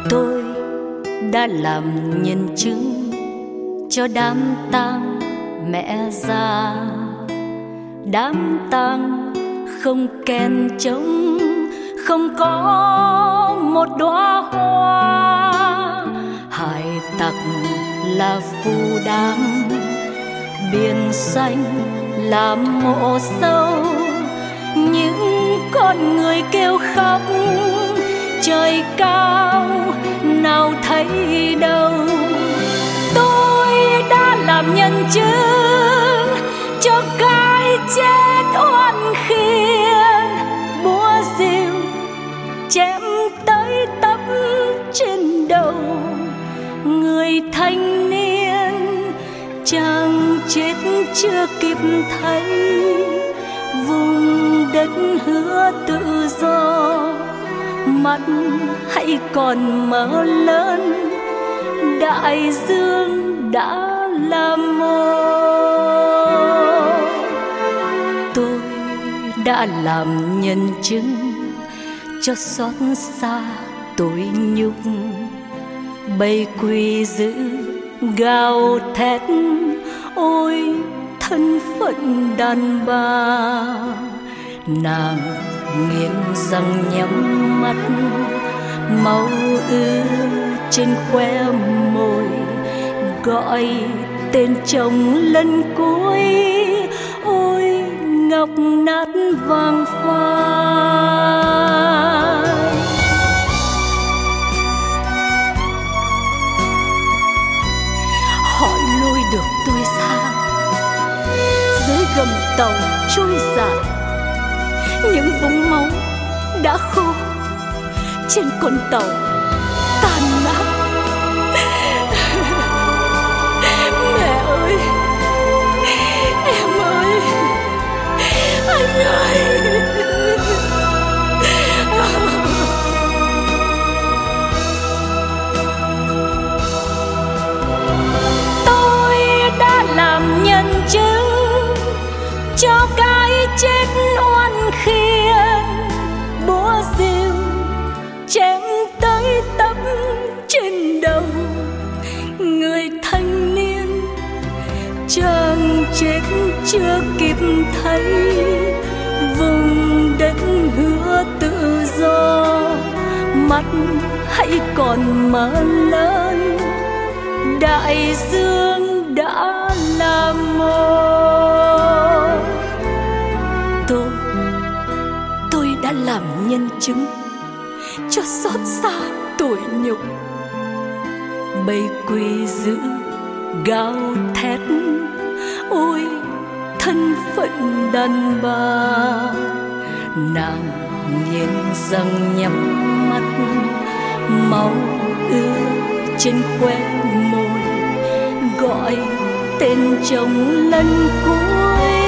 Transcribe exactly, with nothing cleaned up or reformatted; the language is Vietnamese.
Tôi đã làm nhân chứng cho đám tang mẹ già, đám tang không kèn trống, không có một đóa hoa. Hải tặc là phù đám, biển xanh là mộ sâu, những con người kêu khóc trời cao nào thấy đâu. Tôi đã làm nhân chứng cho cái chết oan khiên, búa rìu chém tới tấp trên đầu người thanh niên, chàng chết chưa kịp thấy vùng đất hứa tự do. Mắt hãy còn mở lớn, đại dương đã là một. Tôi đã làm nhân chứng cho xót xa tội nhục, bầy quỷ dữ gào thét ôi thân phận đàn bà. Nàng nghiến răng nhắm mắt, máu ứ trên khóe môi, gọi tên chồng lần cuối ôi ngọc nát vàng phai. Họ lôi được tôi ra dưới gầm tàu trôi giạt, những vũng máu đã khô trên con tàu tan nát. Mẹ ơi, em ơi, anh ơi. Tôi đã làm nhân chứng cho cái chết oan khiên, búa rìu chém tới tấp trên đầu người thanh niên, chàng chết chưa kịp thấy vùng đất hứa tự do. Mắt hãy còn mở lớn, đại dương đã là một. Tôi, tôi đã làm nhân chứng cho xót xa tội nhục, bầy quỷ dữ gào thét ôi thân phận đàn bà. Nàng nghiến răng nhắm mắt, máu ứa trên khóe môi, gọi tên chồng lần cuối